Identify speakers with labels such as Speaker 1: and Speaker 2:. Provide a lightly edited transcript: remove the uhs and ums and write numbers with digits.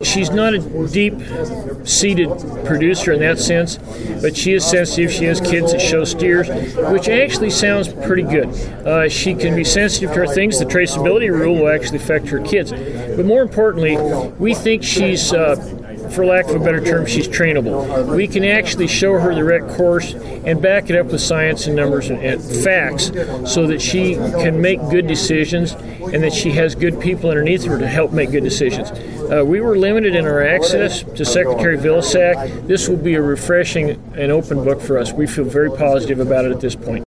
Speaker 1: She's not a deep-seated producer in that sense, but she is sensitive. She has kids that show steers, which actually sounds pretty good. She can be sensitive to her things. The traceability rule will actually affect her kids. But more importantly, we think she's, for lack of a better term, she's trainable. We can actually show her the right course and back it up with science and numbers and facts so that she can make good decisions and that she has good people underneath her to help make good decisions. We were limited in our access to Secretary Vilsack. This will be a refreshing and open book for us. We feel very positive about it at this point.